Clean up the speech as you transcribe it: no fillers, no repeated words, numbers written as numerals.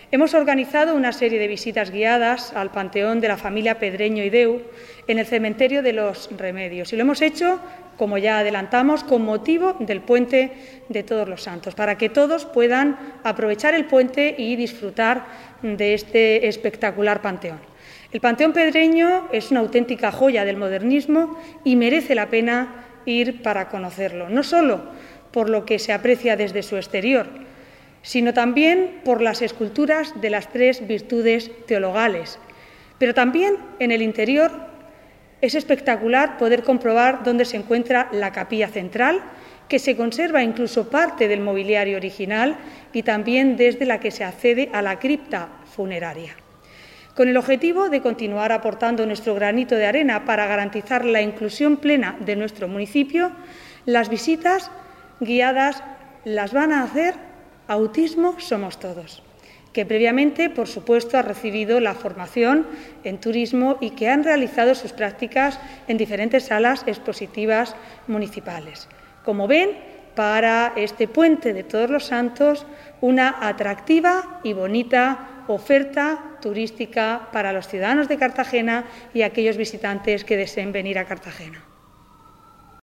Hemos organizado una serie de visitas guiadas al Panteón de la familia Pedreño y Deu en el cementerio de los Remedios y lo hemos hecho, como ya adelantamos, con motivo del Puente de Todos los Santos, para que todos puedan aprovechar el puente y disfrutar de este espectacular panteón. El Panteón Pedreño es una auténtica joya del modernismo y merece la pena ir para conocerlo, no solo por lo que se aprecia desde su exterior, sino también por las esculturas de las 3 virtudes teologales. Pero también en el interior es espectacular poder comprobar dónde se encuentra la capilla central, que se conserva incluso parte del mobiliario original y también desde la que se accede a la cripta funeraria. Con el objetivo de continuar aportando nuestro granito de arena para garantizar la inclusión plena de nuestro municipio, las visitas guiadas las van a hacer Autismo Somos Todos, que previamente, por supuesto, ha recibido la formación en turismo y que han realizado sus prácticas en diferentes salas expositivas municipales. Como ven, para este Puente de Todos los Santos, una atractiva y bonita oferta turística para los ciudadanos de Cartagena y aquellos visitantes que deseen venir a Cartagena.